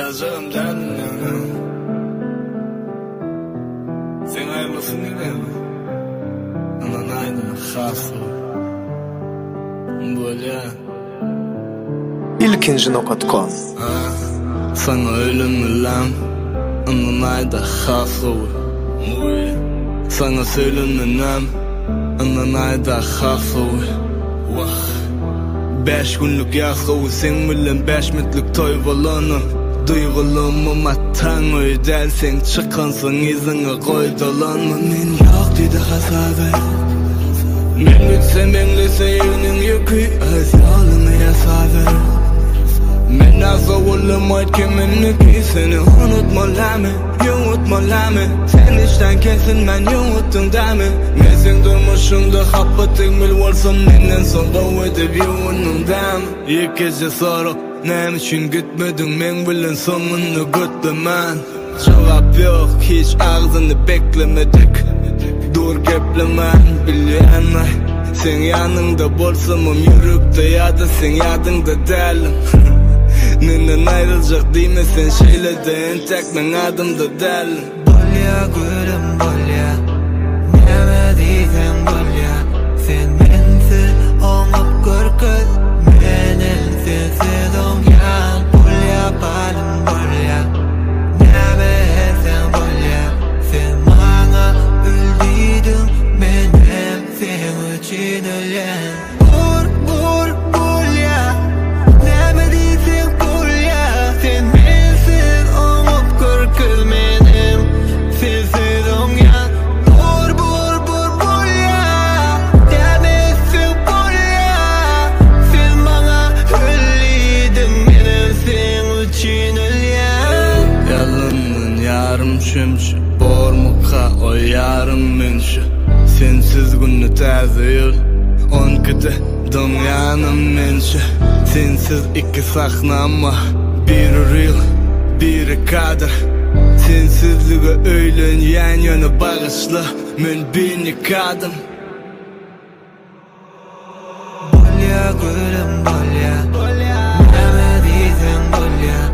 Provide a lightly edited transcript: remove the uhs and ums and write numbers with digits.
Yazığım derdim sen ayrılsın dedim anan aydın khaslı böyle ilkinci.com sana ölüm lan anan ayda khaslı sana söylemenem anan ayda khaslı vah 5 günlük yaşlı sen bilen 5 minutlik toy balanım Duyğulum atan öydel sen çıkansın izine koy dolanma men yok dedi hasabe men gitsem englise evinin yükü az yolunu yasaver men az oğlum aytkemeniki seni unutmalami unutmalami sen işten kesin men unuttun demi men sen durmuşunda hapating bil olsam menden sonra ödep yunum dem ikece soru nem için gitmedin men bilen sonunu götlemen cevap yok hiç ağzını beklemedik dur geplemen bilyenme sen yanında bolsamım yürükte ya da sen yadında delim nenden ayrılacak deyme sen şeyle de en tek men adımda delim bolya gülüm bolya neme diysen bolya sen mensiz oňup görküz menen sensiz oňyan bolya balım bolya neme sen bolya sen maňa öldüydün menem sen üçin ölýän bolya neme diysen bolya sen mensiz oňup görküz menem sensiz oňyan bolya neme sen bolya sen maňa öldüydün menem sen üçin ölýän Yalının yarım şümşü bormuka o yarım münşü sensiz günü täze on kıdı dünyanın münşü sensiz iki sahnama biri real biri kadar sensizliğe öylün yan yana bağışla men beni kadım bolya gülüm bolya neme diysen bolya